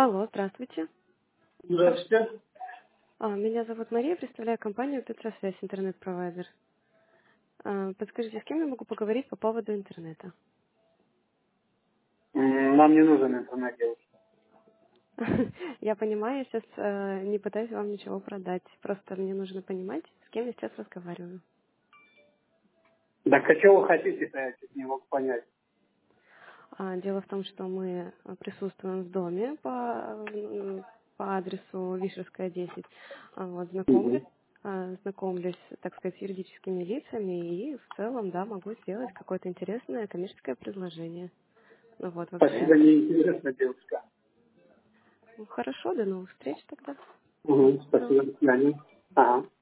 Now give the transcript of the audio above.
Алло, здравствуйте. Здравствуйте. Меня зовут Мария, представляю компанию Петросвязь, интернет-провайдер. Подскажите, с кем я могу поговорить по поводу интернета? Нам не нужен интернет, девушка. Я понимаю, я сейчас не пытаюсь вам ничего продать. Просто мне нужно понимать, с кем я сейчас разговариваю. Так а что вы хотите-то, я чуть не могу понять. Дело в том, что мы присутствуем в доме по адресу Вишерская, 10. Вот, Мгм. знакомлюсь, так сказать, с юридическими лицами и в целом, да, могу сделать какое-то интересное коммерческое предложение. Ну вот, вообще, Спасибо, неинтересно, девушка. хорошо, до новых встреч тогда. Угу, Всего спасибо, до свидания. Ага.